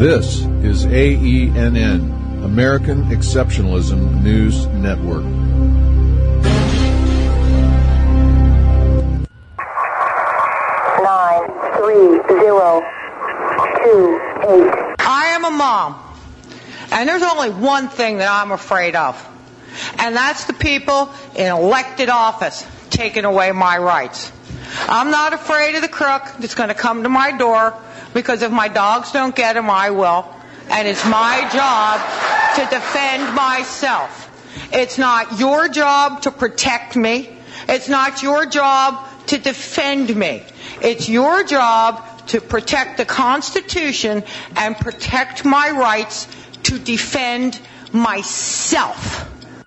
This is AENN, American Exceptionalism News Network. I am a mom, and there's only one thing that I'm afraid of, and that's the people in elected office taking away my rights. I'm not afraid of the crook that's going to come to my door, because if my dogs don't get him, I will, and it's my job to defend myself. It's not your job to protect me. It's not your job to defend me. It's your job to protect the Constitution and protect my rights to defend myself.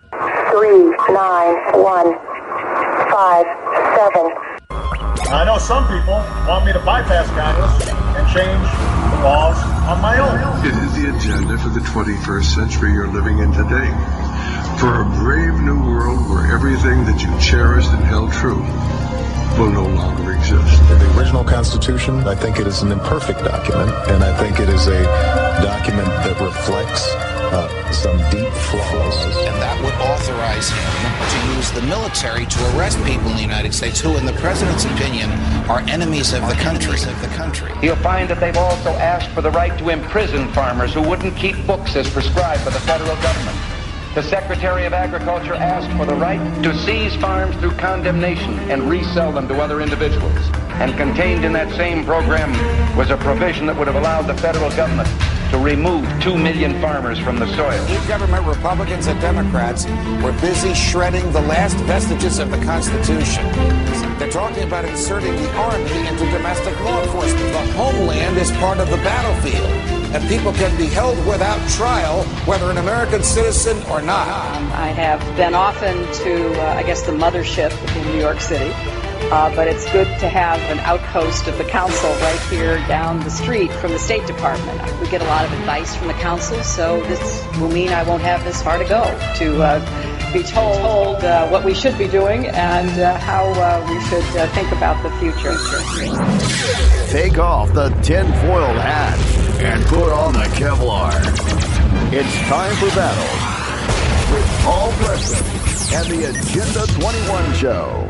391557. I know some people want me to bypass Congress and change the laws on my own. It is the agenda for the 21st century you're living in today. For a brave new world where everything that you cherished and held true will no longer exist. In the original Constitution, I think it is an imperfect document, and I think it is a document that reflects some deep flaws. And that would authorize him to use the military to arrest people in the United States who, in the president's opinion, are enemies of the country. You'll find that they've also asked for the right to imprison farmers who wouldn't keep books as prescribed by the federal government. The Secretary of Agriculture asked for the right to seize farms through condemnation and resell them to other individuals. And contained in that same program was a provision that would have allowed the federal government to remove 2 million farmers from the soil. Government, Republicans and Democrats, were busy shredding the last vestiges of the Constitution. They're talking about inserting the Army into domestic law enforcement. The homeland is part of the battlefield, and people can be held without trial, whether an American citizen or not. I have been often to, the mothership in New York City. But it's good to have an outpost of the council right here down the street from the State Department. We get a lot of advice from the council, so this will mean I won't have this far to go to be told what we should be doing and how we should think about the future. Take off the tinfoil hat and put on the Kevlar. It's time for battle with Paul Preston and the Agenda 21 Show.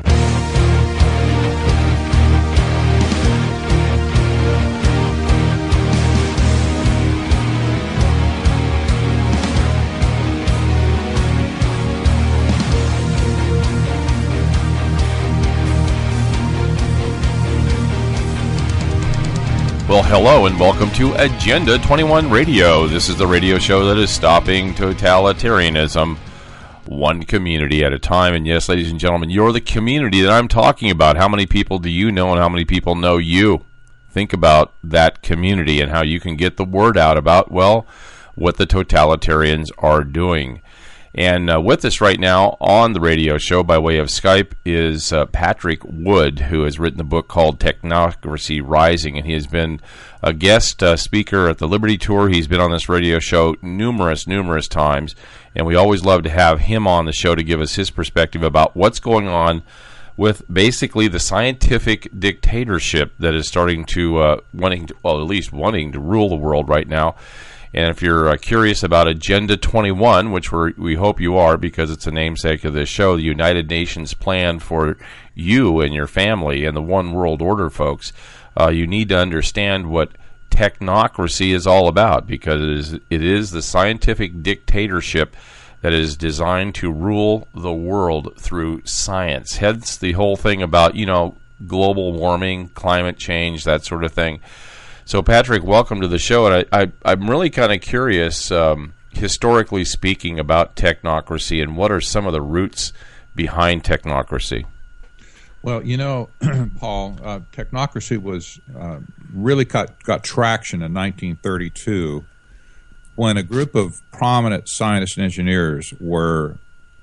Well, hello and welcome to Agenda 21 Radio. This is the radio show that is stopping totalitarianism one community at a time. And yes, ladies and gentlemen, you're the community that I'm talking about. How many people do you know and how many people know you? Think about that community and how you can get the word out about, well, what the totalitarians are doing. And with us right now on the radio show by way of Skype is Patrick Wood, who has written a book called Technocracy Rising, and he has been a guest speaker at the Liberty Tour. He's been on this radio show numerous times, and we always love to have him on the show to give us his perspective about what's going on with basically the scientific dictatorship that is starting to, wanting to rule the world right now. And if you're curious about Agenda 21, which we hope you are because it's a namesake of this show, the United Nations plan for you and your family and the one world order, folks, you need to understand what technocracy is all about, because it is the scientific dictatorship that is designed to rule the world through science. Hence the whole thing about, global warming, climate change, that sort of thing. So, Patrick, welcome to the show, and I'm really kind of curious, historically speaking, about technocracy, and what are some of the roots behind technocracy? Well, Paul, technocracy was really got traction in 1932 when a group of prominent scientists and engineers were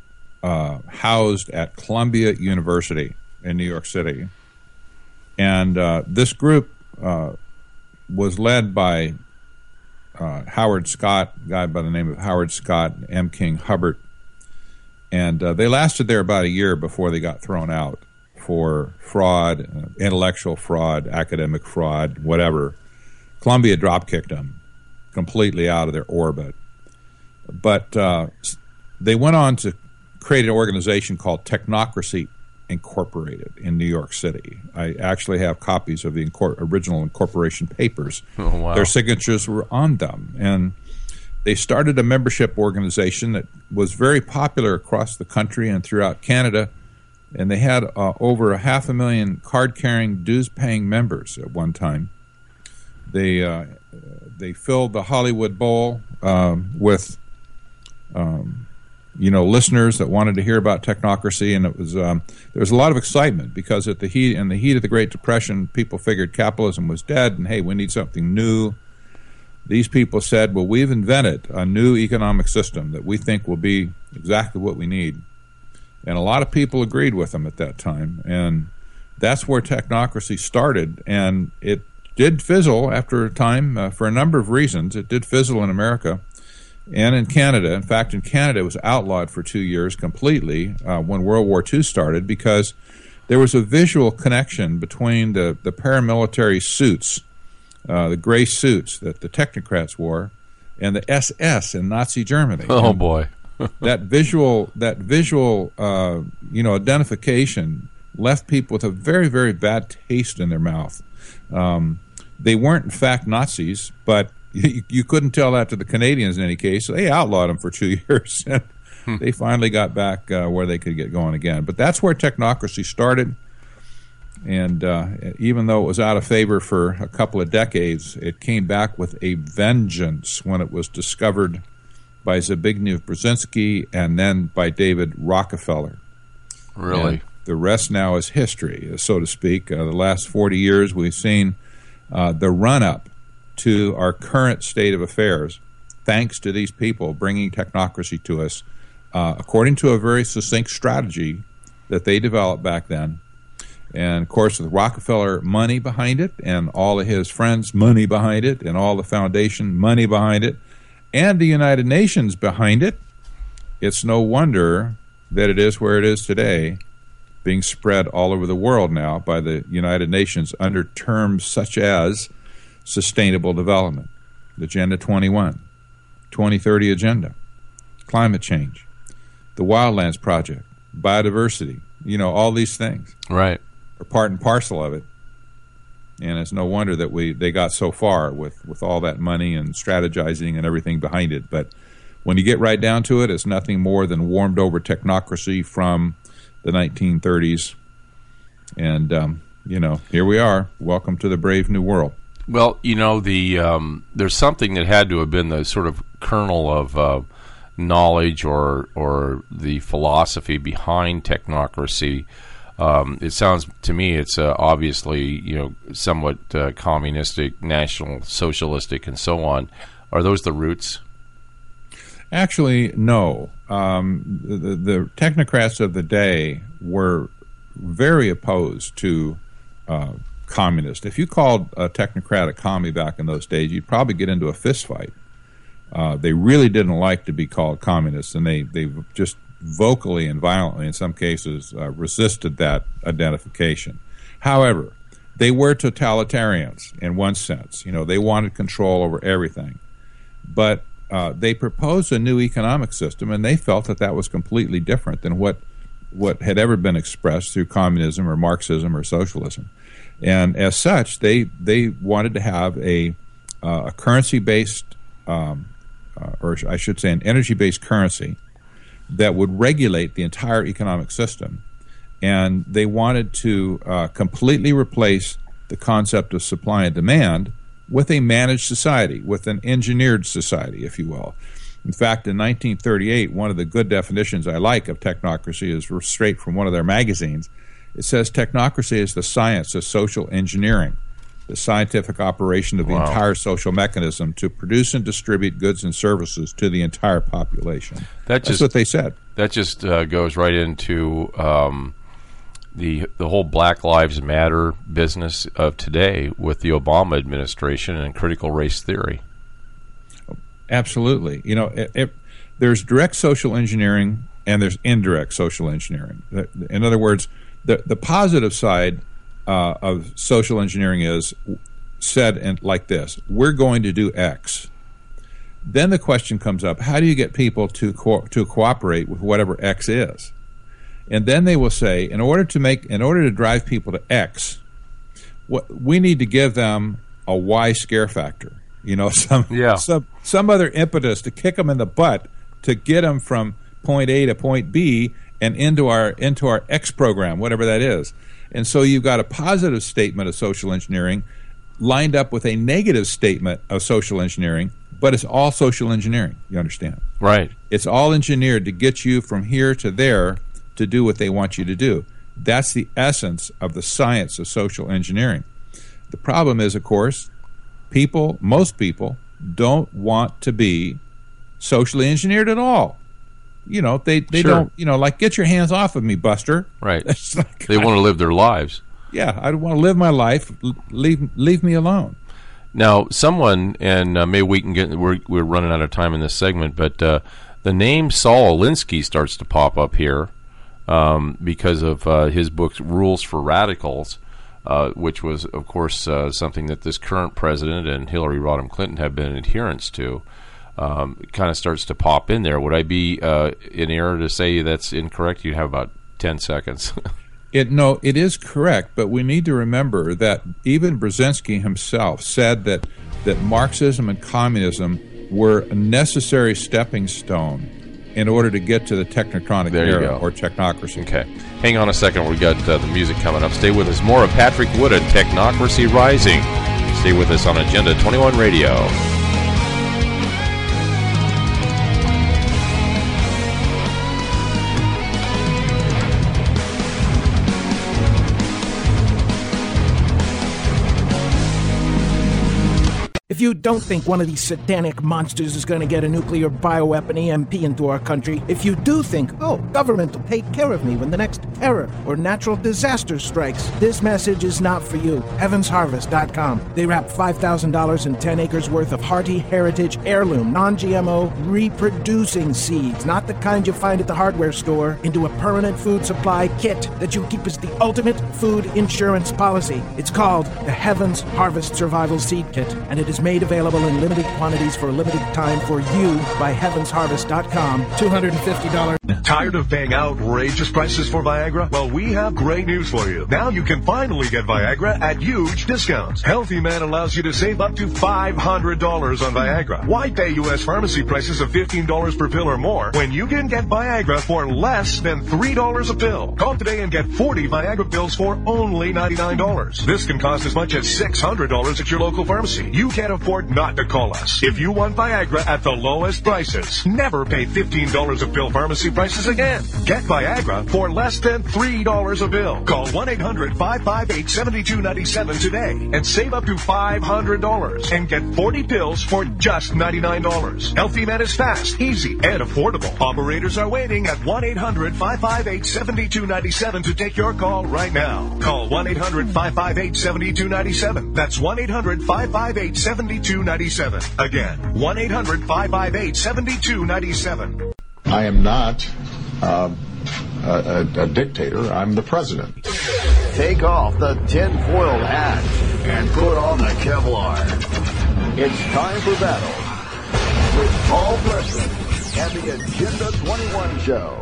housed at Columbia University in New York City, and this group was led by Howard Scott, a guy by the name of Howard Scott, M. King Hubbert, and they lasted there about a year before they got thrown out for fraud, intellectual fraud, academic fraud, whatever. Columbia drop-kicked them, completely out of their orbit. But they went on to create an organization called Technocracy Incorporated in New York City. I actually have copies of the original incorporation papers. Oh, wow. Their signatures were on them. And they started a membership organization that was very popular across the country and throughout Canada. And they had over 500,000 card-carrying, dues-paying members at one time. They filled the Hollywood Bowl with listeners that wanted to hear about technocracy, and it was there was a lot of excitement because in the heat of the Great Depression, people figured capitalism was dead, and hey, we need something new. These people said, well, we've invented a new economic system that we think will be exactly what we need. And a lot of people agreed with them at that time, and that's where technocracy started. And it did fizzle after a time for a number of reasons. It did fizzle in America and in Canada. In fact, in Canada, it was outlawed for 2 years completely when World War II started because there was a visual connection between the paramilitary suits, the gray suits that the technocrats wore, and the SS in Nazi Germany. Oh, boy. that visual identification left people with a very, very bad taste in their mouth. They weren't, in fact, Nazis, but you couldn't tell that to the Canadians in any case. So they outlawed them for 2 years. And they finally got back where they could get going again. But that's where technocracy started. And even though it was out of favor for a couple of decades, it came back with a vengeance when it was discovered by Zbigniew Brzezinski and then by David Rockefeller. Really? And the rest now is history, so to speak. The last 40 years, we've seen the run-up to our current state of affairs, thanks to these people bringing technocracy to us, according to a very succinct strategy that they developed back then. And, of course, with Rockefeller money behind it and all of his friends' money behind it and all the foundation money behind it and the United Nations behind it, it's no wonder that it is where it is today, being spread all over the world now by the United Nations under terms such as Sustainable Development, Agenda 21, 2030 Agenda, climate change, the Wildlands Project, biodiversity, all these things. Right. Are part and parcel of it. And it's no wonder that they got so far with all that money and strategizing and everything behind it. But when you get right down to it, it's nothing more than warmed over technocracy from the 1930s. And, here we are. Welcome to the brave new world. Well, there's something that had to have been the sort of kernel of knowledge or the philosophy behind technocracy. It sounds to me it's obviously somewhat communistic, national socialistic, and so on. Are those the roots? Actually, no. The technocrats of the day were very opposed to communist. If you called a technocrat a commie back in those days, you'd probably get into a fist fight. They really didn't like to be called communists, and they just vocally and violently, in some cases, resisted that identification. However, they were totalitarians in one sense. They wanted control over everything. But they proposed a new economic system, and they felt that was completely different than what had ever been expressed through communism or Marxism or socialism. And as such, they wanted to have a currency-based, or I should say an energy-based currency that would regulate the entire economic system. And they wanted to completely replace the concept of supply and demand with a managed society, with an engineered society, if you will. In fact, in 1938, one of the good definitions I like of technocracy is straight from one of their magazines. It says technocracy is the science of social engineering, the scientific operation of the entire social mechanism to produce and distribute goods and services to the entire population. That's what they said. That just goes right into the whole Black Lives Matter business of today with the Obama administration and critical race theory. Absolutely. There's direct social engineering and there's indirect social engineering. In other words, the positive side of social engineering is said like this: we're going to do X, then the question comes up: how do you get people to cooperate with whatever X is? And then they will say, in order to drive people to X, we need to give them a Y scare factor. Some other impetus to kick them in the butt to get them from point A to point B and into our X program, whatever that is. And so you've got a positive statement of social engineering lined up with a negative statement of social engineering, but it's all social engineering, you understand? Right. It's all engineered to get you from here to there to do what they want you to do. That's the essence of the science of social engineering. The problem is, of course, most people don't want to be socially engineered at all. They Sure. don't, like, get your hands off of me, Buster. Right. They want to live their lives. Yeah, I want to live my life. Leave me alone. Now, someone, and maybe we can get, we're running out of time in this segment, but the name Saul Alinsky starts to pop up here because of his book, Rules for Radicals, which was, of course, something that this current president and Hillary Rodham Clinton have been adherents to. It kind of starts to pop in there. Would I be in error to say that's incorrect? You have about 10 seconds. No, it is correct, but we need to remember that even Brzezinski himself said that Marxism and communism were a necessary stepping stone in order to get to the technocratic era or technocracy. Okay. Hang on a second. We got the music coming up. Stay with us. More of Patrick Wood and Technocracy Rising. Stay with us on Agenda 21 Radio. If you don't think one of these satanic monsters is going to get a nuclear bioweapon EMP into our country, if you do think, government will take care of me when the next terror or natural disaster strikes, this message is not for you. HeavensHarvest.com. They wrap $5,000 in 10 acres worth of hearty heritage heirloom, non-GMO, reproducing seeds, not the kind you find at the hardware store, into a permanent food supply kit that you keep as the ultimate food insurance policy. It's called the Heavens Harvest Survival Seed Kit, and it is made available in limited quantities for a limited time for you by HeavensHarvest.com. $250. Tired of paying outrageous prices for Viagra? Well, we have great news for you. Now you can finally get Viagra at huge discounts. Healthy Man allows you to save up to $500 on Viagra. Why pay U.S. pharmacy prices of $15 per pill or more when you can get Viagra for less than $3 a pill? Call today and get 40 Viagra pills for only $99. This can cost as much as $600 at your local pharmacy. You can't afford not to call us. If you want Viagra at the lowest prices, never pay $15 a pill pharmacy prices again. Get Viagra for less than $3 a pill. Call 1-800-558-7297 today and save up to $500 and get 40 pills for just $99. Healthy Man is fast, easy, and affordable. Operators are waiting at 1-800-558-7297 to take your call right now. Call 1-800-558-7297. That's 1-800-558-7297. Again, 1-800-558-7297. I am not a dictator. I'm the president. Take off the tinfoil hat and put on the Kevlar. It's time for battle with Paul Preston and the Agenda 21 Show.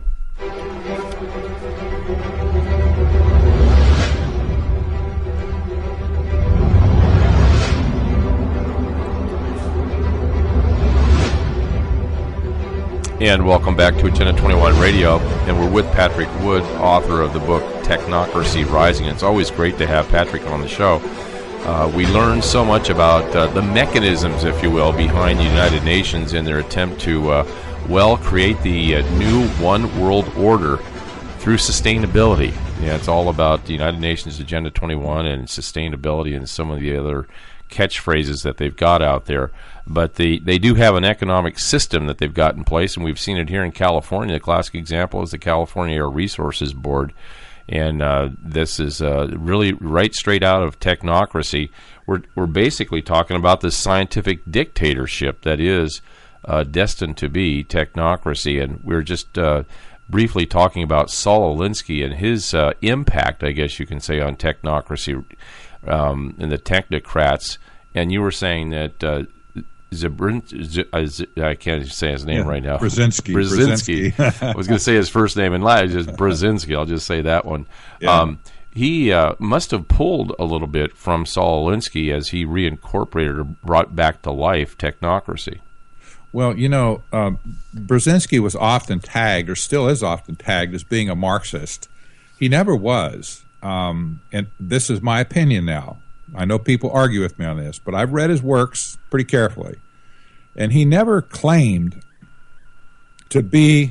And welcome back to Agenda 21 Radio. And we're with Patrick Wood, author of the book Technocracy Rising. It's always great to have Patrick on the show. We learned so much about the mechanisms, if you will, behind the United Nations in their attempt to, create the new one world order through sustainability. Yeah, it's all about the United Nations Agenda 21 and sustainability and some of the other catchphrases that they've got out there. But they do have an economic system that they've got in place, and we've seen it here in California. The classic example is the California Air Resources Board, and this is really right straight out of technocracy. We're basically talking about this scientific dictatorship that is destined to be technocracy, and we're just briefly talking about Saul Alinsky and his impact, I guess you can say, on technocracy and the technocrats. And you were saying that I can't say his name right now. Brzezinski. I was going to say his first name in Latin, just Brzezinski. I'll just say that one. Yeah. He must have pulled a little bit from Saul Alinsky as he reincorporated or brought back to life technocracy. Well, Brzezinski was often tagged, or still is often tagged, as being a Marxist. He never was. And this is my opinion now. I know people argue with me on this, but I've read his works pretty carefully. And he never claimed to be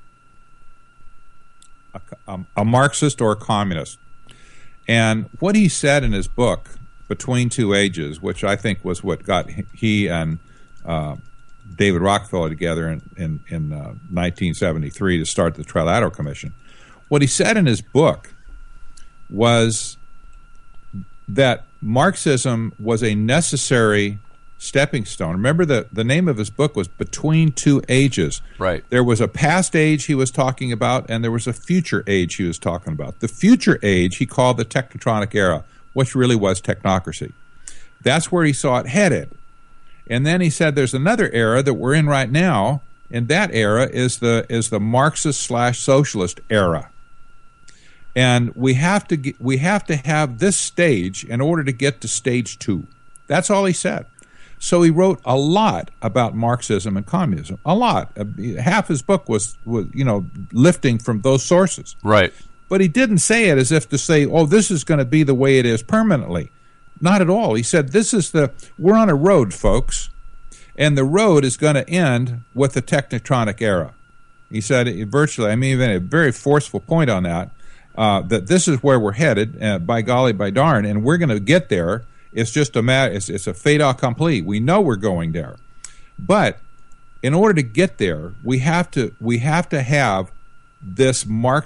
a Marxist or a communist. And what he said in his book, Between Two Ages, which I think was what got he and David Rockefeller together in 1973 to start the Trilateral Commission, what he said in his book was that Marxism was a necessary stepping stone. Remember, the name of his book was Between Two Ages. Right. There was a past age he was talking about, and there was a future age he was talking about. The future age he called the Technotronic era, which really was technocracy. That's where he saw it headed. And then he said there's another era that we're in right now, and that era is the Marxist/socialist era. And we have to have this stage in order to get to stage 2. That's all he said. So he wrote a lot about Marxism and communism. A lot. Half his book was lifting from those sources. Right. But he didn't say it as if to say, oh, this is going to be the way it is permanently. Not at all. He said, we're on a road, folks, and the road is going to end with the Technotronic era. He said virtually, even a very forceful point on that, that this is where we're headed, by golly, by darn, and we're going to get there. It's just a matter, it's a fait accompli. We know we're going there. But in order to get there, we have to have this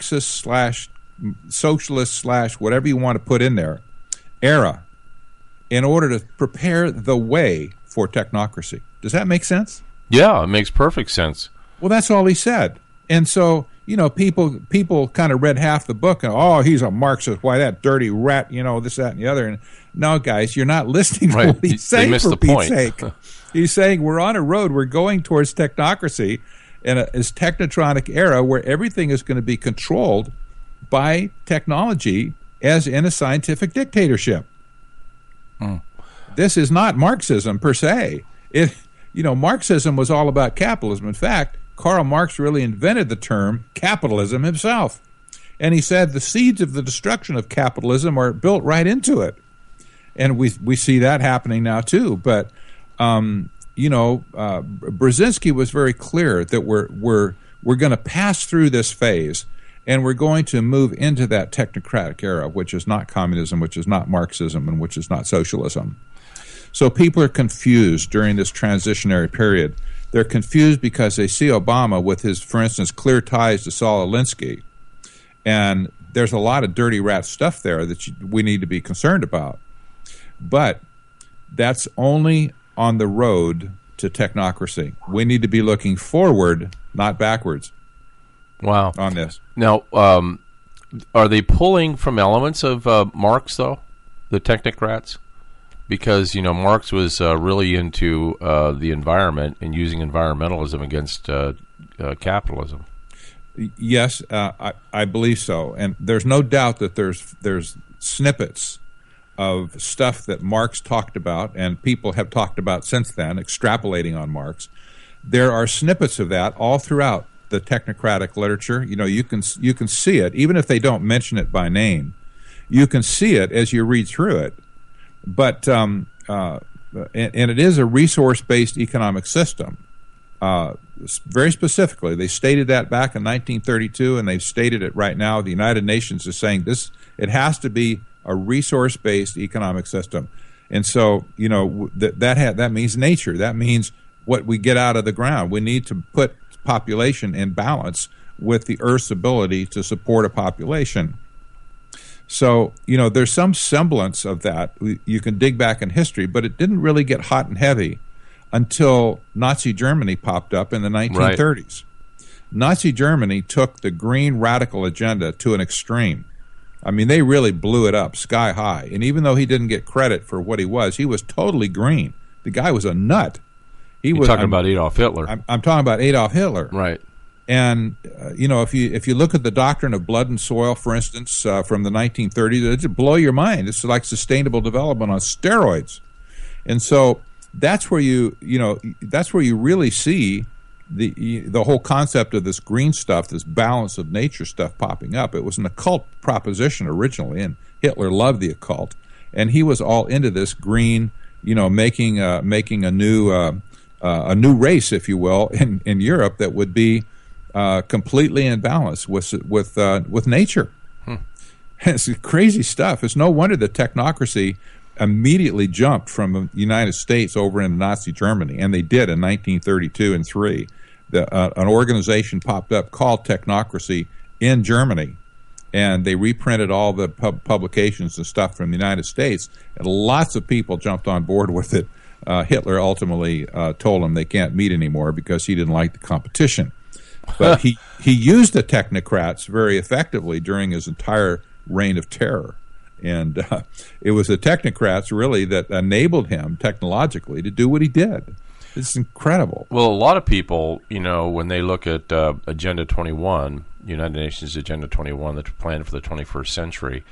Marxist/socialist/ whatever you want to put in there, era, in order to prepare the way for technocracy. Does that make sense? Yeah, it makes perfect sense. Well, that's all he said. And so, people kind of read half the book and, oh, he's a Marxist. Why, that dirty rat, this, that, and the other. And no, guys, you're not listening to what he's saying, missed for the Pete's point. sake. He's saying we're on a road. We're going towards technocracy and this technotronic era where everything is going to be controlled by technology as in a scientific dictatorship. This is not Marxism per se. Marxism was all about capitalism. In fact, Karl Marx really invented the term capitalism himself. And he said the seeds of the destruction of capitalism are built right into it. And we see that happening now too. But, Brzezinski was very clear that we're going to pass through this phase and we're going to move into that technocratic era, which is not communism, which is not Marxism, and which is not socialism. So people are confused during this transitionary period. They're confused because they see Obama with his, for instance, clear ties to Saul Alinsky. And there's a lot of dirty rat stuff there that we need to be concerned about. But that's only on the road to technocracy. We need to be looking forward, not backwards. Wow. On this. Now, are they pulling from elements of Marx, though, the technocrats? Because, Marx was really into the environment and using environmentalism against capitalism. Yes, I believe so. And there's no doubt that there's snippets of stuff that Marx talked about and people have talked about since then, extrapolating on Marx. There are snippets of that all throughout the technocratic literature. You can see it, even if they don't mention it by name. You can see it as you read through it. But and it is a resource-based economic system. Very specifically, they stated that back in 1932, and they've stated it right now. The United Nations is saying it has to be a resource-based economic system. And so, that means nature. That means what we get out of the ground. We need to put population in balance with the Earth's ability to support a population. So, there's some semblance of that. You can dig back in history, but it didn't really get hot and heavy until Nazi Germany popped up in the 1930s. Right. Nazi Germany took the green radical agenda to an extreme. I mean, they really blew it up sky high. And even though he didn't get credit for what he was totally green. The guy was a nut. You're talking about Adolf Hitler. I'm talking about Adolf Hitler. Right. And, if you look at the doctrine of blood and soil, for instance, from the 1930s, it'll blow your mind. It's like sustainable development on steroids. And so that's where you really see the whole concept of this green stuff, this balance of nature stuff popping up. It was an occult proposition originally, and Hitler loved the occult. And he was all into this green, making a new race, if you will, in Europe that would be completely in balance with nature. It's crazy stuff. It's no wonder the technocracy immediately jumped from the United States over into Nazi Germany, and they did in 1932 and 3. An organization popped up called Technocracy in Germany, and they reprinted all the publications and stuff from the United States, and lots of people jumped on board with it. Hitler ultimately told them they can't meet anymore because he didn't like the competition. But he used the technocrats very effectively during his entire reign of terror. And it was the technocrats really that enabled him technologically to do what he did. It's incredible. Well, a lot of people, when they look at Agenda 21, United Nations Agenda 21, the plan for the 21st century,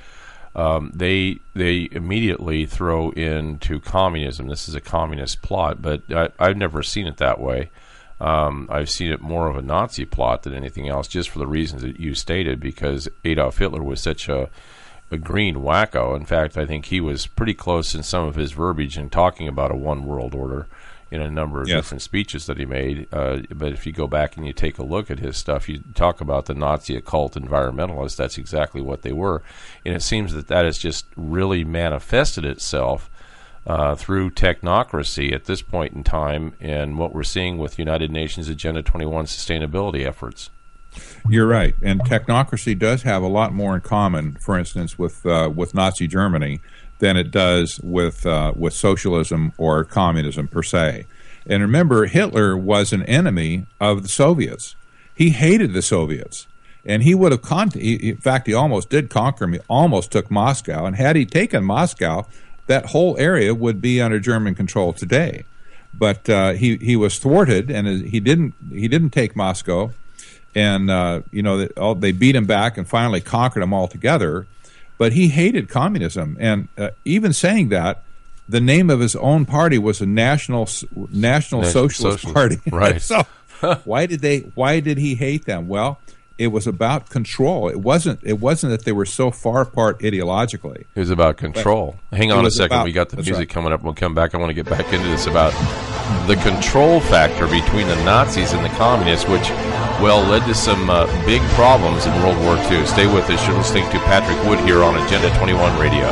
they immediately throw into communism. This is a communist plot, but I've never seen it that way. I've seen it more of a Nazi plot than anything else, just for the reasons that you stated, because Adolf Hitler was such a green wacko. In fact, I think he was pretty close in some of his verbiage in talking about a one world order in a number of different speeches that he made. But if you go back and you take a look at his stuff, you talk about the Nazi occult environmentalists, that's exactly what they were. And it seems that has just really manifested itself through technocracy at this point in time, and what we're seeing with United Nations Agenda 21 sustainability efforts. You're right, and technocracy does have a lot more in common, for instance, with Nazi Germany than it does with socialism or communism per se. And remember, Hitler was an enemy of the Soviets. He hated the Soviets, and he would have in fact, he almost did conquer them. He almost took Moscow, and had he taken Moscow, that whole area would be under German control today. But he was thwarted, and he didn't take Moscow. And they beat him back and finally conquered him altogether. But he hated communism, and even saying that, the name of his own party was a National Socialist Party. Right. So why did he hate them? Well, it was about control. It wasn't that they were so far apart ideologically. It was about control. Hang on a second. We got the music coming up. We'll come back. I want to get back into this about the control factor between the Nazis and the communists, which, led to some big problems in World War II. Stay with us. You're listening to Patrick Wood here on Agenda 21 Radio.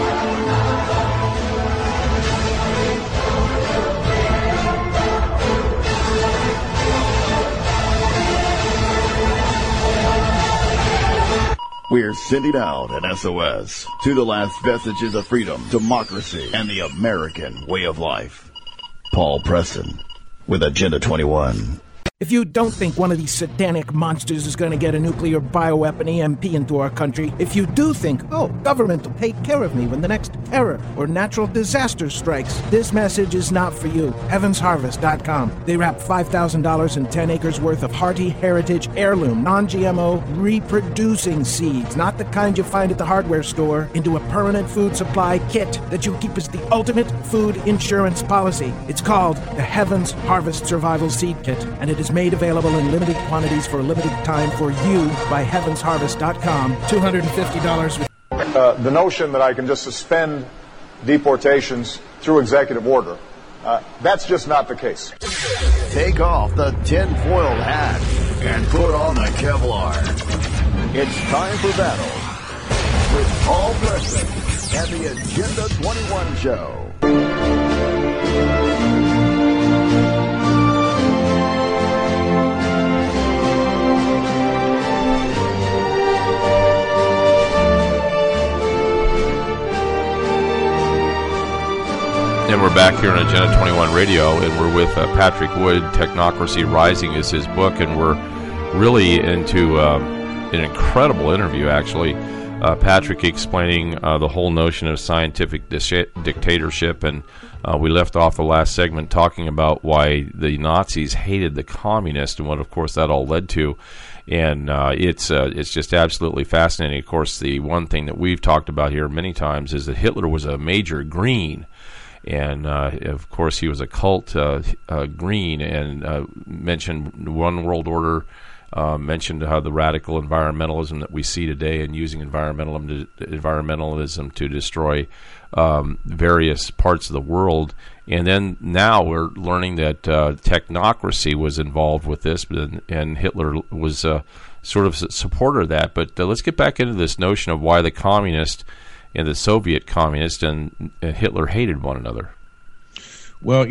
We're sending out an SOS to the last vestiges of freedom, democracy, and the American way of life. Paul Preston with Agenda 21. If you don't think one of these satanic monsters is going to get a nuclear bioweapon EMP into our country, if you do think, government will take care of me when the next terror or natural disaster strikes, this message is not for you. HeavensHarvest.com. They wrap $5,000 in 10 acres worth of hearty heritage heirloom, non-GMO, reproducing seeds, not the kind you find at the hardware store, into a permanent food supply kit that you keep as the ultimate food insurance policy. It's called the Heavens Harvest Survival Seed Kit, and it is made available in limited quantities for a limited time for you by HeavensHarvest.com. $250 The notion that I can just suspend deportations through executive order, that's just not the case. Take off the tinfoil hat and put on the Kevlar. It's time for battle with Paul Preston and the Agenda 21 Show. And we're back here on Agenda 21 Radio, and we're with Patrick Wood. Technocracy Rising is his book, and we're really into an incredible interview, actually, Patrick explaining the whole notion of scientific dictatorship, and we left off the last segment talking about why the Nazis hated the communists and what, of course, that all led to. And it's just absolutely fascinating. Of course, the one thing that we've talked about here many times is that Hitler was a major green. And, of course, he was a cult green, and mentioned one world order, mentioned how the radical environmentalism that we see today, and using environmentalism to destroy various parts of the world. And then now we're learning that technocracy was involved with this, and Hitler was sort of a supporter of that. But let's get back into this notion of why the communist and the Soviet communist and Hitler hated one another. Well,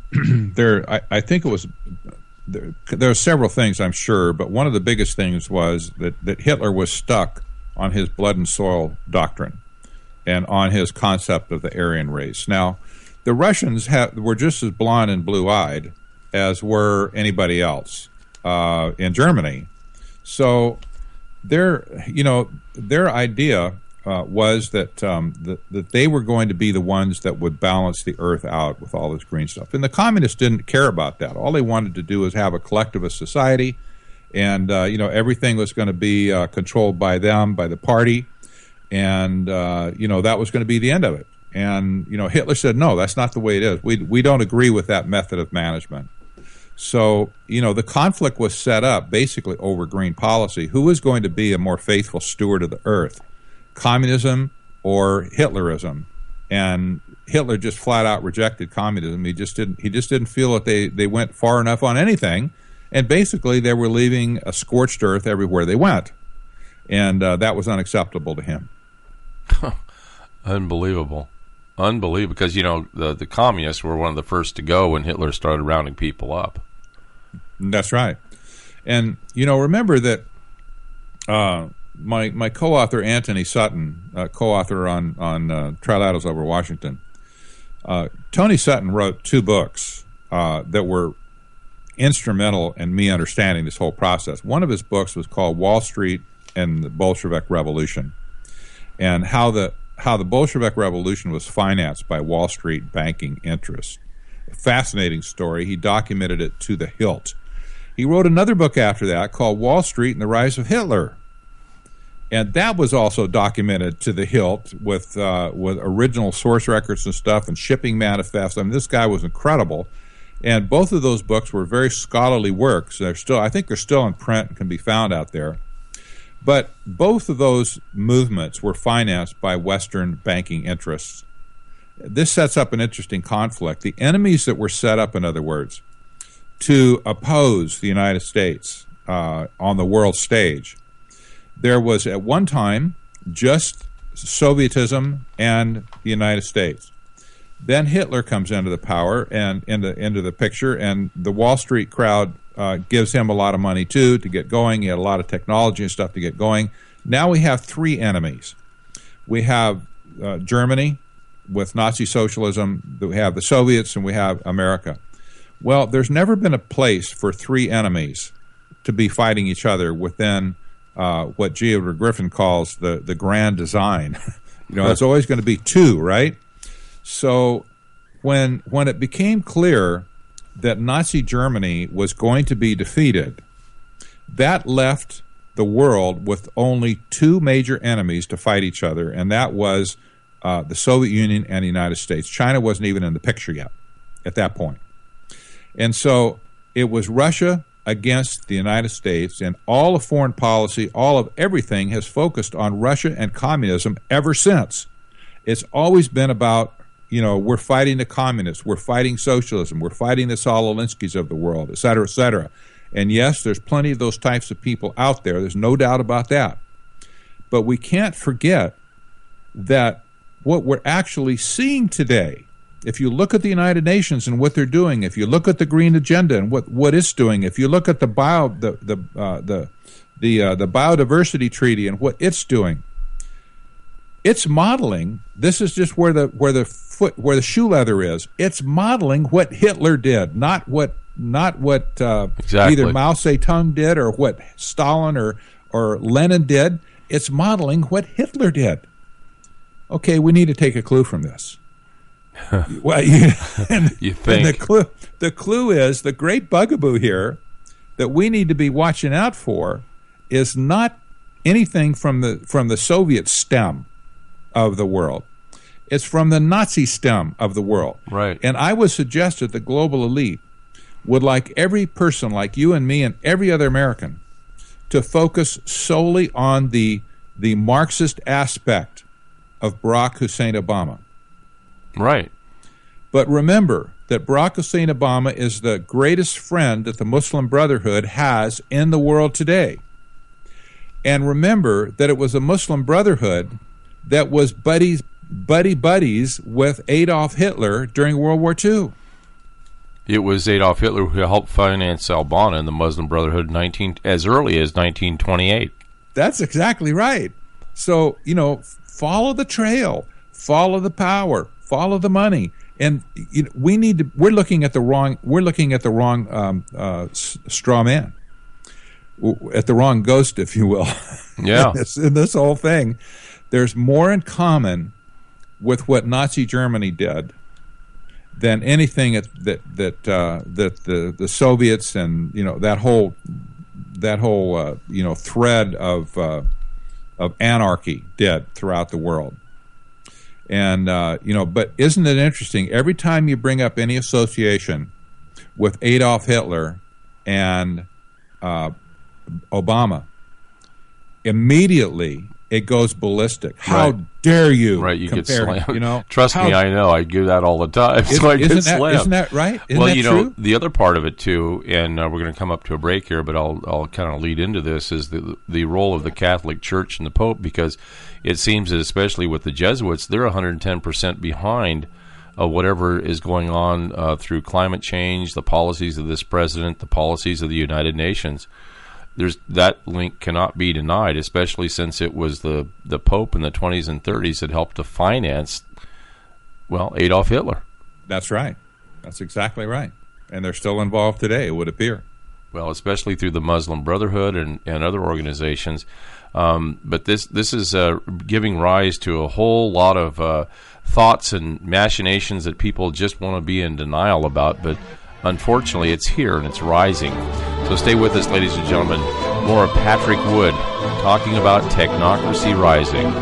I think it was there are several things, I'm sure, but one of the biggest things was that Hitler was stuck on his blood and soil doctrine and on his concept of the Aryan race. Now, the Russians were just as blonde and blue-eyed as were anybody else in Germany. So their idea was that that they were going to be the ones that would balance the earth out with all this green stuff. And the communists didn't care about that. All they wanted to do was have a collectivist society, and everything was going to be controlled by them, by the party, and that was going to be the end of it. And Hitler said, no, that's not the way it is. We don't agree with that method of management. So the conflict was set up basically over green policy. Who is going to be a more faithful steward of the earth? Communism or Hitlerism? And Hitler just flat out rejected communism. He just didn't feel that they went far enough on anything, and basically they were leaving a scorched earth everywhere they went, and that was unacceptable to him. Unbelievable, because the communists were one of the first to go when Hitler started rounding people up. That's right. And remember that my co-author Anthony Sutton, co-author on Trilaterals over Washington, Tony Sutton wrote 2 books that were instrumental in me understanding this whole process. One of his books was called Wall Street and the Bolshevik Revolution, and how the Bolshevik Revolution was financed by Wall Street banking interests. A fascinating story. He documented it to the hilt. He wrote another book after that called Wall Street and the Rise of Hitler, and that was also documented to the hilt with original source records and stuff and shipping manifests. I mean, this guy was incredible. And both of those books were very scholarly works. I think they're still in print and can be found out there. But both of those movements were financed by Western banking interests. This sets up an interesting conflict. The enemies that were set up, in other words, to oppose the United States on the world stage, there was at one time just Sovietism and the United States. Then Hitler comes into the power and into the picture, and the Wall Street crowd gives him a lot of money too to get going. He had a lot of technology and stuff to get going. Now we have 3 enemies. We have Germany with Nazi socialism, we have the Soviets, and we have America. Well, there's never been a place for 3 enemies to be fighting each other within what G. Edward Griffin calls the grand design. It's always going to be 2, right? So when it became clear that Nazi Germany was going to be defeated, that left the world with only 2 major enemies to fight each other, and that was the Soviet Union and the United States. China wasn't even in the picture yet at that point. And so it was Russia against the United States, and all of foreign policy, all of everything has focused on Russia and communism ever since. It's always been about, we're fighting the communists, we're fighting socialism, we're fighting the Saul Alinsky's of the world, et cetera, et cetera. And yes, there's plenty of those types of people out there. There's no doubt about that. But we can't forget that what we're actually seeing today, if you look at the United Nations and what they're doing, if you look at the Green Agenda and what it's doing, if you look at the Biodiversity Treaty and what it's doing, it's modeling. This is just where the shoe leather is. It's modeling what Hitler did, not what exactly. Either Mao Zedong did or what Stalin or Lenin did. It's modeling what Hitler did. Okay, we need to take a clue from this. Well, you think? And the clue is the great bugaboo here that we need to be watching out for is not anything from the Soviet stem of the world. It's from the Nazi stem of the world. Right. And I would suggest that the global elite would like every person, like you and me and every other American, to focus solely on the Marxist aspect of Barack Hussein Obama. Right. But remember that Barack Hussein Obama is the greatest friend that the Muslim Brotherhood has in the world today. And remember that it was a Muslim Brotherhood that was buddies with Adolf Hitler during World War II. It was Adolf Hitler who helped finance Al-Banna and the Muslim Brotherhood as early as 1928. That's exactly right. So, follow the trail, follow the power, follow the money, and we're looking at the wrong straw man, at the wrong ghost, if you will. Yeah. in this whole thing, there's more in common with what Nazi Germany did than anything that the Soviets and that whole thread of anarchy did throughout the world. And but isn't it interesting? Every time you bring up any association with Adolf Hitler and Obama, immediately it goes ballistic. How dare you? Right, you compare, get slammed. Trust me, I know. I do that all the time. So I get slammed. Isn't that right? Isn't well, that true? The other part of it too, and we're going to come up to a break here, but I'll kind of lead into this, is the role of the Catholic Church and the Pope, because it seems that especially with the Jesuits, they're 110% behind whatever is going on through climate change, the policies of this president, the policies of the United Nations. That link cannot be denied, especially since it was the Pope in the 20s and 30s that helped to finance, Adolf Hitler. That's right. That's exactly right. And they're still involved today, it would appear. Well, especially through the Muslim Brotherhood and other organizations. But this is giving rise to a whole lot of thoughts and machinations that people just want to be in denial about, but unfortunately, it's here and it's rising. So stay with us, ladies and gentlemen. More of Patrick Wood talking about technocracy rising.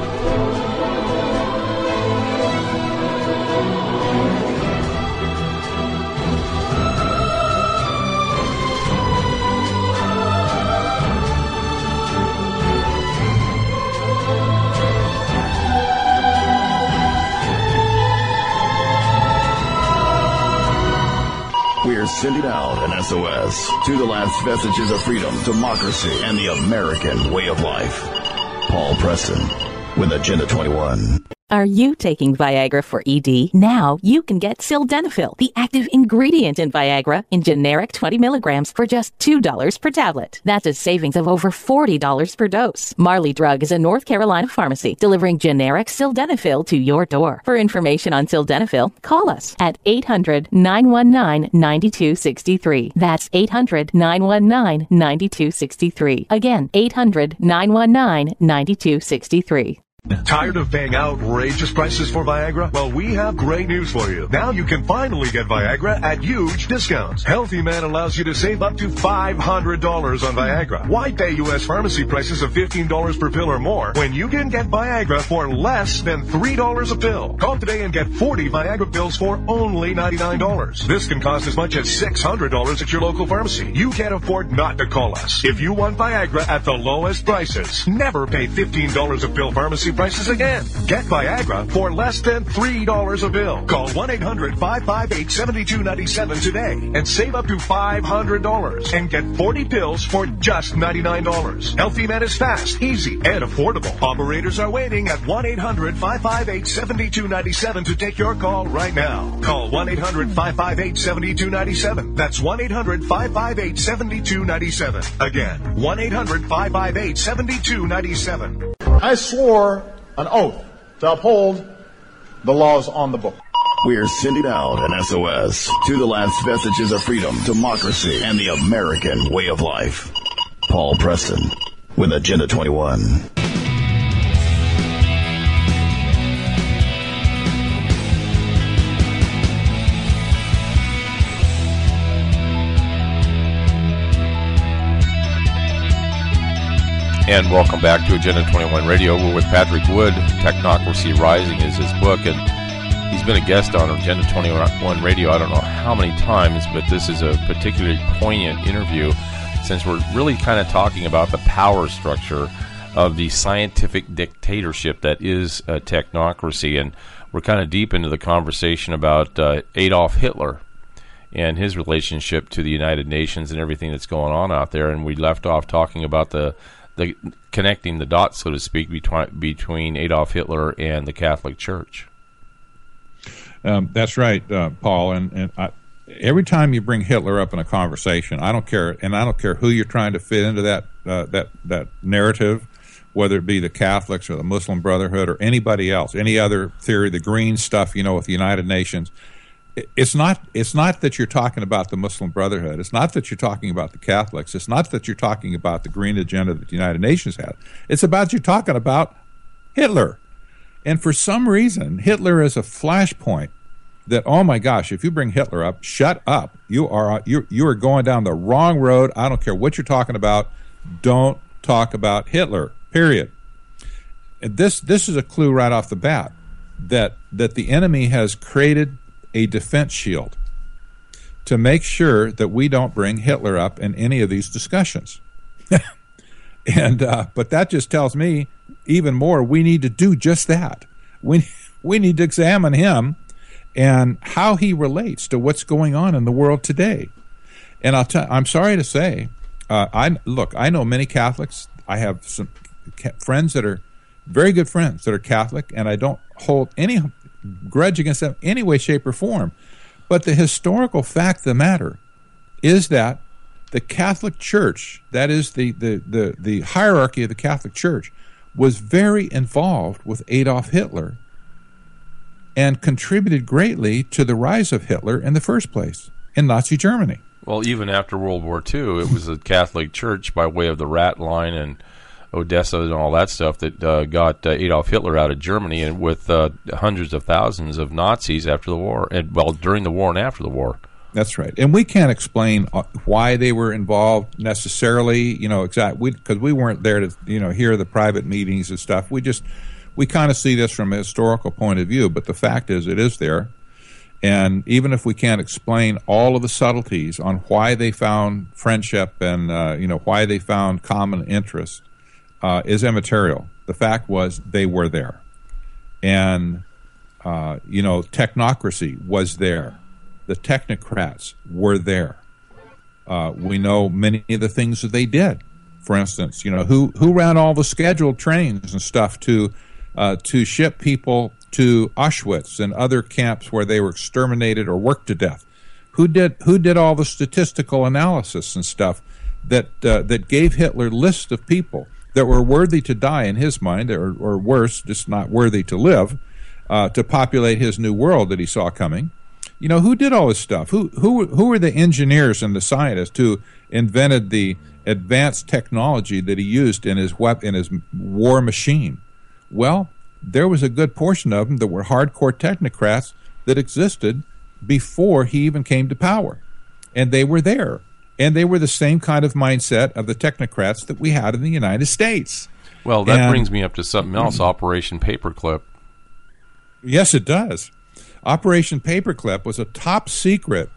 We're sending out an SOS to the last vestiges of freedom, democracy, and the American way of life. Paul Preston with Agenda 21. Are you taking Viagra for ED? Now you can get sildenafil, the active ingredient in Viagra, in generic 20 milligrams for just $2 per tablet. That's a savings of over $40 per dose. Marley Drug is a North Carolina pharmacy delivering generic sildenafil to your door. For information on sildenafil, call us at 800-919-9263. That's 800-919-9263. Again, 800-919-9263. Tired of paying outrageous prices for Viagra? Well, we have great news for you. Now you can finally get Viagra at huge discounts. Healthy Man allows you to save up to $500 on Viagra. Why pay U.S. pharmacy prices of $15 per pill or more when you can get Viagra for less than $3 a pill? Call today and get 40 Viagra pills for only $99. This can cost as much as $600 at your local pharmacy. You can't afford not to call us. If you want Viagra at the lowest prices, never pay $15 a pill pharmacy prices again. Get Viagra for less than $3 a pill. Call 1-800-558-7297 today and save up to $500 and get 40 pills for just $99. Healthy Man is fast, easy, and affordable. Operators are waiting at 1-800-558-7297 to take your call right now. Call 1-800-558-7297. That's 1-800-558-7297. Again, 1-800-558-7297. I swore an oath to uphold the laws on the book. We're sending out an SOS to the last vestiges of freedom, democracy, and the American way of life. Paul Preston with Agenda 21. And welcome back to Agenda 21 Radio. We're with Patrick Wood. Technocracy Rising is his book, and he's been a guest on Agenda 21 Radio I don't know how many times, but this is a particularly poignant interview since we're really kind of talking about the power structure of the scientific dictatorship that is technocracy. And we're kind of deep into the conversation about Adolf Hitler and his relationship to the United Nations and everything that's going on out there. And we left off talking about the connecting the dots, so to speak, between Adolf Hitler and the Catholic Church. That's right, Paul. And every time you bring Hitler up in a conversation, I don't care who you're trying to fit into that narrative, whether it be the Catholics or the Muslim Brotherhood or anybody else, any other theory, the green stuff, with the United Nations. It's not that you're talking about the Muslim Brotherhood. It's not that you're talking about the Catholics. It's not that you're talking about the green agenda that the United Nations has. It's about you talking about Hitler. And for some reason, Hitler is a flashpoint that, oh my gosh, if you bring Hitler up, shut up. You are going down the wrong road. I don't care what you're talking about. Don't talk about Hitler, period. And this is a clue right off the bat that the enemy has created a defense shield to make sure that we don't bring Hitler up in any of these discussions. And but that just tells me even more we need to do just that. We need to examine him and how he relates to what's going on in the world today. And I'm sorry to say, I know many Catholics. I have some friends that are very good friends that are Catholic, and I don't hold any grudge against them in any way, shape, or form. But the historical fact of the matter is that the Catholic Church, that is the hierarchy of the Catholic Church, was very involved with Adolf Hitler and contributed greatly to the rise of Hitler in the first place in Nazi Germany. Well, even after World War II, it was the Catholic Church, by way of the Rat Line and Odessa and all that stuff, that got Adolf Hitler out of Germany, and with hundreds of thousands of Nazis after the war, and during the war and after the war. That's right, and we can't explain why they were involved necessarily, exactly, because we weren't there to, hear the private meetings and stuff. We kind of see this from a historical point of view, but the fact is, it is there. And even if we can't explain all of the subtleties on why they found friendship and why they found common interests, is immaterial. The fact was they were there. And, technocracy was there. The technocrats were there. We know many of the things that they did. For instance, who ran all the scheduled trains and stuff to ship people to Auschwitz and other camps where they were exterminated or worked to death? Who did all the statistical analysis and stuff that gave Hitler lists of people that were worthy to die in his mind, or worse, just not worthy to live, to populate his new world that he saw coming? Who did all this stuff? Who were the engineers and the scientists who invented the advanced technology that he used in his war machine? Well, there was a good portion of them that were hardcore technocrats that existed before he even came to power. And they were there. And they were the same kind of mindset of the technocrats that we had in the United States. Well, that brings me up to something else, Operation Paperclip. Yes, it does. Operation Paperclip was a top secret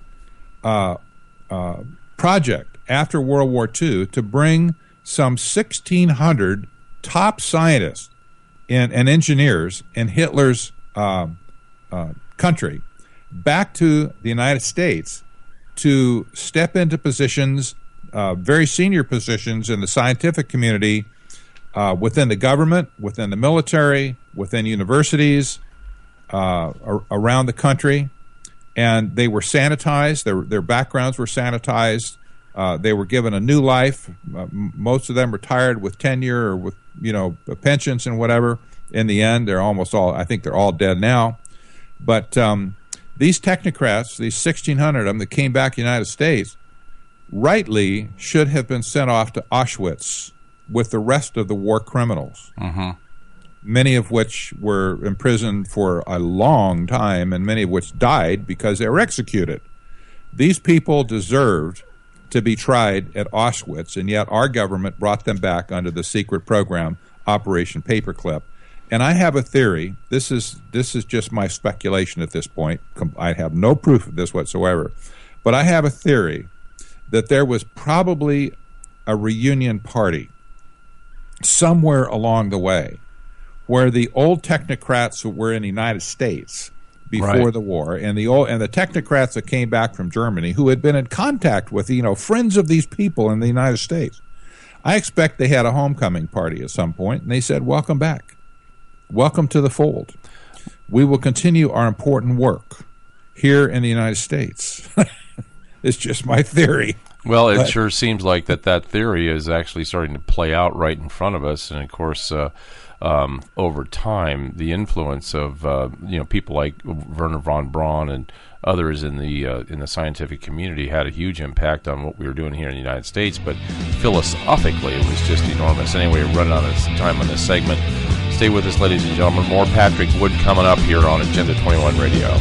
project after World War II to bring some 1,600 top scientists and engineers in Hitler's country back to the United States to step into positions, very senior positions in the scientific community, within the government, within the military, within universities, around the country. And they were sanitized. Their backgrounds were sanitized. They were given a new life. Most of them retired with tenure or with, pensions and whatever. In the end, I think they're all dead now. But these technocrats, these 1,600 of them that came back to the United States, rightly should have been sent off to Auschwitz with the rest of the war criminals, many of which were imprisoned for a long time and many of which died because they were executed. These people deserved to be tried at Auschwitz, and yet our government brought them back under the secret program, Operation Paperclip. And I have a theory. This is just my speculation at this point. I have no proof of this whatsoever. But I have a theory that there was probably a reunion party somewhere along the way where the old technocrats who were in the United States before the war, and the technocrats that came back from Germany who had been in contact with, friends of these people in the United States. I expect they had a homecoming party at some point, and they said, welcome back. Welcome to the fold. We will continue our important work here in the United States. It's just my theory. Well, it sure seems like that theory is actually starting to play out right in front of us, and of course, over time, the influence of people like Wernher von Braun and others in the scientific community had a huge impact on what we were doing here in the United States. But philosophically, it was just enormous. Anyway, we're running out of time on this segment. Stay with us, ladies and gentlemen. More Patrick Wood coming up here on Agenda 21 Radio.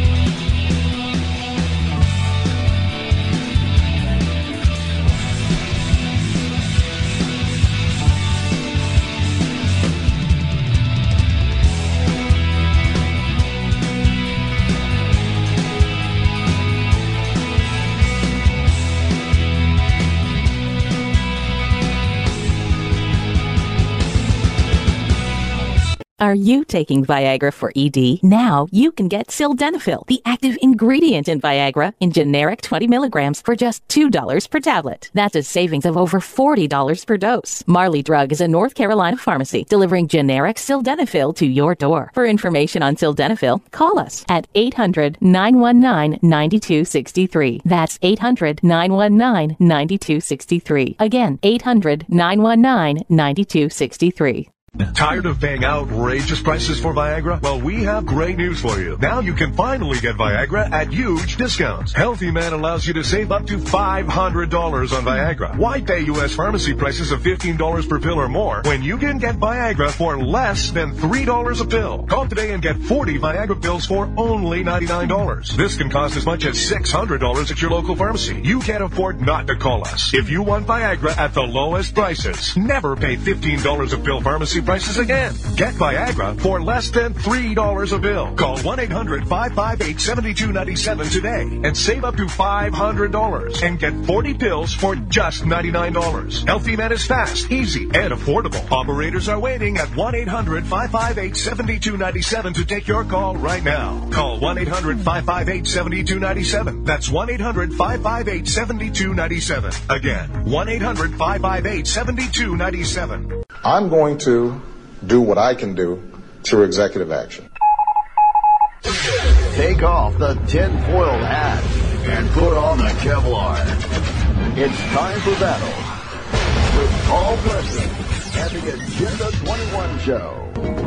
Are you taking Viagra for ED? Now you can get Sildenafil, the active ingredient in Viagra, in generic 20 milligrams for just $2 per tablet. That's a savings of over $40 per dose. Marley Drug is a North Carolina pharmacy delivering generic Sildenafil to your door. For information on Sildenafil, call us at 800-919-9263. That's 800-919-9263. Again, 800-919-9263. Tired of paying outrageous prices for Viagra? Well, we have great news for you. Now you can finally get Viagra at huge discounts. Healthy Man allows you to save up to $500 on Viagra. Why pay U.S. pharmacy prices of $15 per pill or more when you can get Viagra for less than $3 a pill? Call today and get 40 Viagra pills for only $99. This can cost as much as $600 at your local pharmacy. You can't afford not to call us. If you want Viagra at the lowest prices, never pay $15 a pill pharmacy prices again. Get Viagra for less than $3 a pill. Call 1-800-558-7297 today and save up to $500 and get 40 pills for just $99. Healthy Man is fast, easy, and affordable. Operators are waiting at 1-800-558-7297 to take your call right now. Call 1-800-558-7297. That's 1-800-558-7297. Again, 1-800-558-7297. I'm going to do what I can do through executive action. Take off the tinfoil hat and put on the Kevlar. It's time for battle with Paul Preston and the Agenda 21 Show.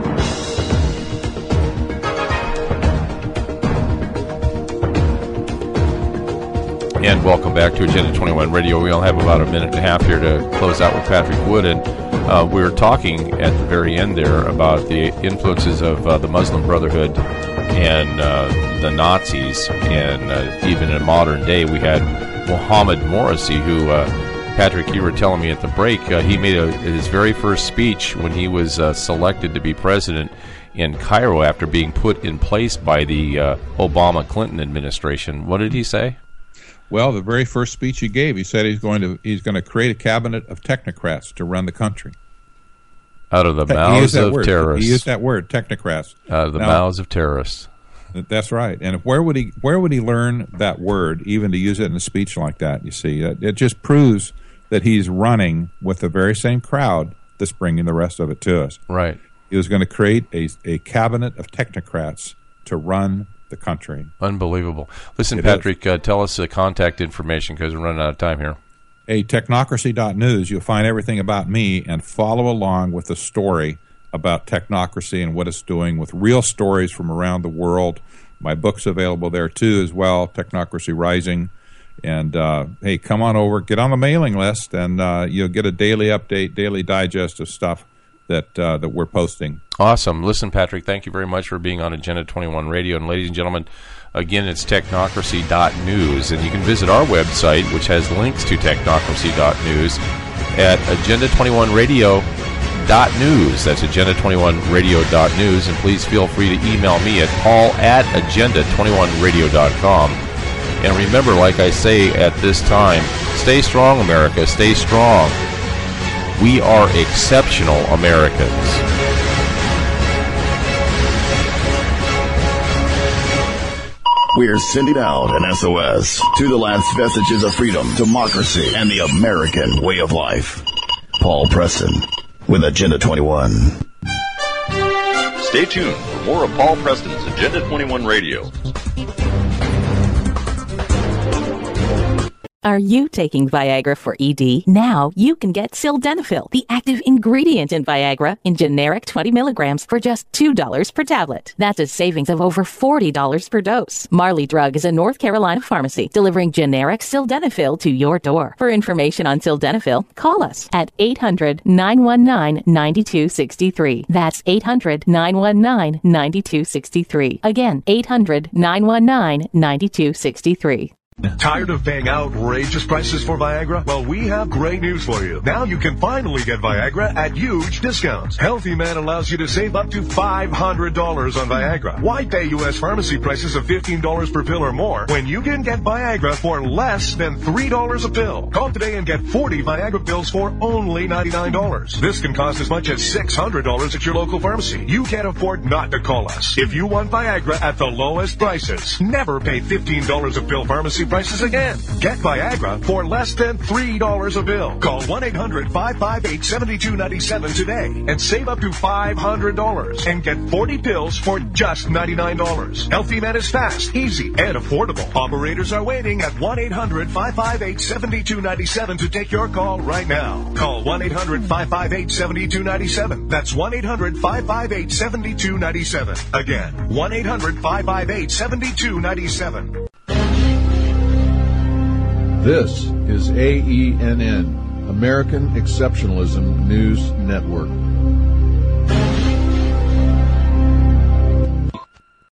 And welcome back to Agenda 21 Radio. We only have about a minute and a half here to close out with Patrick Wood, and we were talking at the very end there about the influences of the Muslim Brotherhood and the Nazis, and even in modern day we had Mohammed Morsi, who, Patrick, you were telling me at the break, he made his very first speech when he was selected to be president in Cairo after being put in place by the Obama-Clinton administration. What did he say? Well, the very first speech he gave, he said he's going to create a cabinet of technocrats to run the country. Out of the mouths of terrorists. He used that word, technocrats. Out of the mouths of terrorists. That's right. And where would he learn that word, even to use it in a speech like that? You see, it just proves that he's running with the very same crowd that's bringing the rest of it to us. Right. He was going to create a cabinet of technocrats to run the country. Unbelievable. Listen, Patrick, tell us the contact information because we're running out of time here. Technocracy.news. You'll find everything about me and follow along with the story about technocracy and what it's doing with real stories from around the world. My book's available there too as well, Technocracy Rising. And hey, come on over, get on the mailing list, and you'll get a daily update, daily digest of stuff that we're posting. Awesome. Listen, Patrick, thank you very much for being on Agenda 21 Radio. And ladies and gentlemen, Again, it's technocracy.news, and you can visit our website, which has links to technocracy.news, at agenda21radio.news. That's agenda21radio.news, and please feel free to email me at paul@agenda21radio.com. And remember, like I say at this time, stay strong, America, stay strong. We are exceptional Americans. We're sending out an SOS to the last vestiges of freedom, democracy, and the American way of life. Paul Preston with Agenda 21. Stay tuned for more of Paul Preston's Agenda 21 Radio. Are you taking Viagra for ED? Now you can get Sildenafil, the active ingredient in Viagra, in generic 20 milligrams for just $2 per tablet. That's a savings of over $40 per dose. Marley Drug is a North Carolina pharmacy delivering generic Sildenafil to your door. For information on Sildenafil, call us at 800-919-9263. That's 800-919-9263. Again, 800-919-9263. Tired of paying outrageous prices for Viagra? Well, we have great news for you. Now you can finally get Viagra at huge discounts. Healthy Man allows you to save up to $500 on Viagra. Why pay U.S. pharmacy prices of $15 per pill or more when you can get Viagra for less than $3 a pill? Call today and get 40 Viagra pills for only $99. This can cost as much as $600 at your local pharmacy. You can't afford not to call us. If you want Viagra at the lowest prices, never pay $15 a pill pharmacy prices again. Get Viagra for less than $3 a pill. Call 1-800-558-7297 today and save up to $500 and get 40 pills for just $99. Healthy Man is fast, easy, and affordable. Operators are waiting at 1-800-558-7297 to take your call right now. Call 1-800-558-7297. That's 1-800-558-7297. Again, 1-800-558-7297. This is AENN, American Exceptionalism News Network.